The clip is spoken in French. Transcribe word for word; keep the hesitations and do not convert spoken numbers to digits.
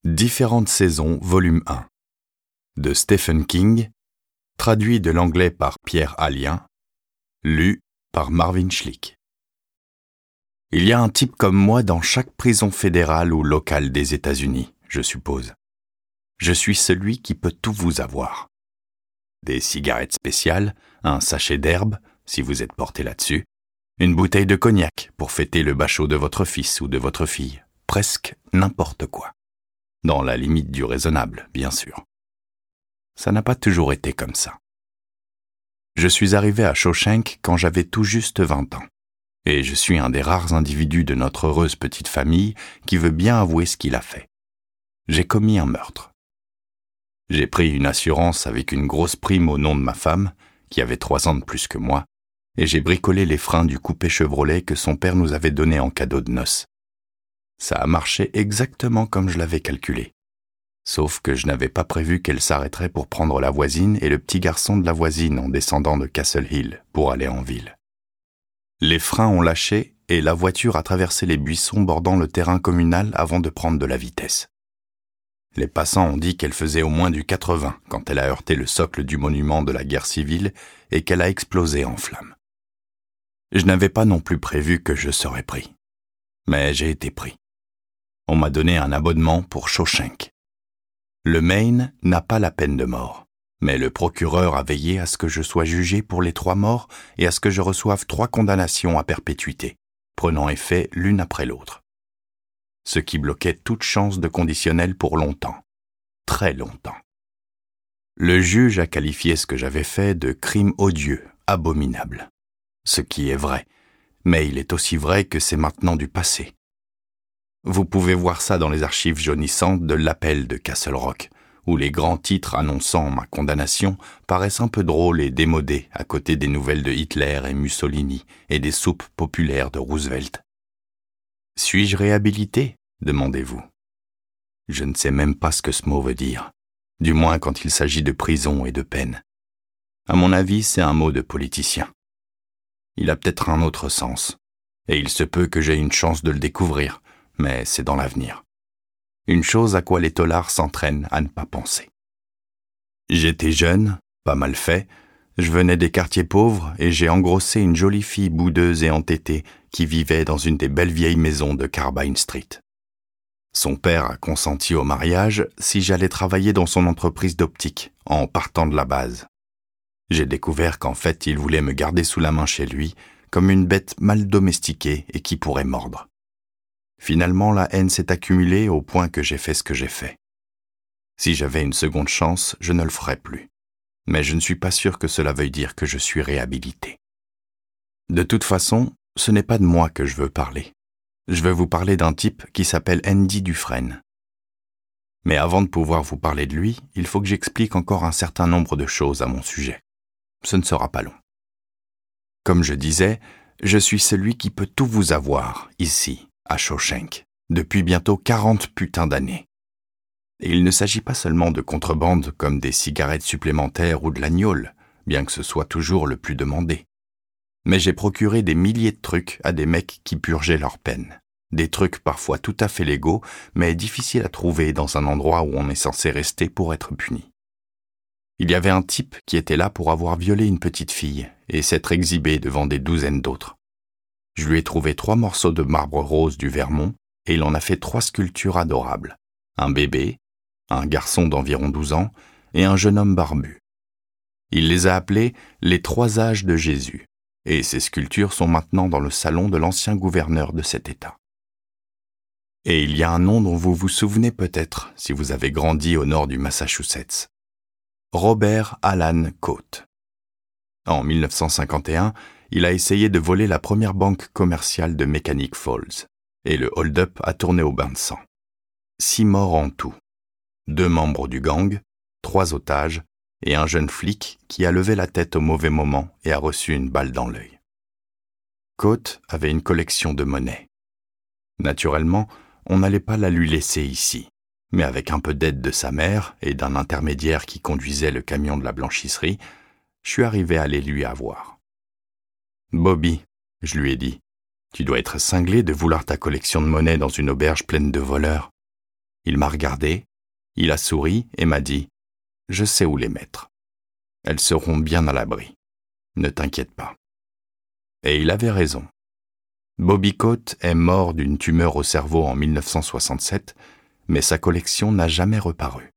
Différentes saisons, volume un, de Stephen King, traduit de l'anglais par Pierre Allien, lu par Marvin Schlick. Il y a un type comme moi dans chaque prison fédérale ou locale des États-Unis, je suppose. Je suis celui qui peut tout vous avoir. Des cigarettes spéciales, un sachet d'herbe, si vous êtes porté là-dessus, une bouteille de cognac pour fêter le bachot de votre fils ou de votre fille, presque n'importe quoi. Dans la limite du raisonnable, bien sûr. Ça n'a pas toujours été comme ça. Je suis arrivé à Shawshank quand j'avais tout juste vingt ans, et je suis un des rares individus de notre heureuse petite famille qui veut bien avouer ce qu'il a fait. J'ai commis un meurtre. J'ai pris une assurance avec une grosse prime au nom de ma femme, qui avait trois ans de plus que moi, et j'ai bricolé les freins du coupé Chevrolet que son père nous avait donné en cadeau de noces. Ça a marché exactement comme je l'avais calculé. Sauf que je n'avais pas prévu qu'elle s'arrêterait pour prendre la voisine et le petit garçon de la voisine en descendant de Castle Hill pour aller en ville. Les freins ont lâché et la voiture a traversé les buissons bordant le terrain communal avant de prendre de la vitesse. Les passants ont dit qu'elle faisait au moins du quatre-vingts quand elle a heurté le socle du monument de la guerre civile et qu'elle a explosé en flammes. Je n'avais pas non plus prévu que je serais pris. Mais j'ai été pris. On m'a donné un abonnement pour Shawshank. Le Maine n'a pas la peine de mort, mais le procureur a veillé à ce que je sois jugé pour les trois morts et à ce que je reçoive trois condamnations à perpétuité, prenant effet l'une après l'autre. Ce qui bloquait toute chance de conditionnel pour longtemps, très longtemps. Le juge a qualifié ce que j'avais fait de crime odieux, abominable. Ce qui est vrai, mais il est aussi vrai que c'est maintenant du passé. Vous pouvez voir ça dans les archives jaunissantes de l'appel de Castle Rock, où les grands titres annonçant ma condamnation paraissent un peu drôles et démodés à côté des nouvelles de Hitler et Mussolini et des soupes populaires de Roosevelt. Suis-je réhabilité ? Demandez-vous. Je ne sais même pas ce que ce mot veut dire, du moins quand il s'agit de prison et de peine. À mon avis, c'est un mot de politicien. Il a peut-être un autre sens, et il se peut que j'aie une chance de le découvrir, mais c'est dans l'avenir. Une chose à quoi les taulards s'entraînent à ne pas penser. J'étais jeune, pas mal fait, je venais des quartiers pauvres et j'ai engrossé une jolie fille boudeuse et entêtée qui vivait dans une des belles vieilles maisons de Carbine Street. Son père a consenti au mariage si j'allais travailler dans son entreprise d'optique, en partant de la base. J'ai découvert qu'en fait il voulait me garder sous la main chez lui, comme une bête mal domestiquée et qui pourrait mordre. Finalement, la haine s'est accumulée au point que j'ai fait ce que j'ai fait. Si j'avais une seconde chance, je ne le ferais plus. Mais je ne suis pas sûr que cela veuille dire que je suis réhabilité. De toute façon, ce n'est pas de moi que je veux parler. Je veux vous parler d'un type qui s'appelle Andy Dufresne. Mais avant de pouvoir vous parler de lui, il faut que j'explique encore un certain nombre de choses à mon sujet. Ce ne sera pas long. Comme je disais, je suis celui qui peut tout vous avoir, ici, à Shawshank, depuis bientôt quarante putains d'années. Et il ne s'agit pas seulement de contrebande comme des cigarettes supplémentaires ou de l'agnole, bien que ce soit toujours le plus demandé. Mais j'ai procuré des milliers de trucs à des mecs qui purgeaient leur peine. Des trucs parfois tout à fait légaux, mais difficiles à trouver dans un endroit où on est censé rester pour être puni. Il y avait un type qui était là pour avoir violé une petite fille et s'être exhibé devant des douzaines d'autres. Je lui ai trouvé trois morceaux de marbre rose du Vermont et il en a fait trois sculptures adorables. Un bébé, un garçon d'environ douze ans et un jeune homme barbu. Il les a appelés les trois âges de Jésus et ces sculptures sont maintenant dans le salon de l'ancien gouverneur de cet État. Et il y a un nom dont vous vous souvenez peut-être si vous avez grandi au nord du Massachusetts. Robert Alan Coate. En mille neuf cent cinquante et un, il a essayé de voler la première banque commerciale de Mechanic Falls, et le hold-up a tourné au bain de sang. Six morts en tout. Deux membres du gang, trois otages, et un jeune flic qui a levé la tête au mauvais moment et a reçu une balle dans l'œil. Coate avait une collection de monnaie. Naturellement, on n'allait pas la lui laisser ici, mais avec un peu d'aide de sa mère et d'un intermédiaire qui conduisait le camion de la blanchisserie, je suis arrivé à les lui avoir. « Bobby, » je lui ai dit, « tu dois être cinglé de vouloir ta collection de monnaie dans une auberge pleine de voleurs. » Il m'a regardé, il a souri et m'a dit « Je sais où les mettre. Elles seront bien à l'abri. Ne t'inquiète pas. » Et il avait raison. Bobby Coate est mort d'une tumeur au cerveau en mille neuf cent soixante-sept, mais sa collection n'a jamais reparu.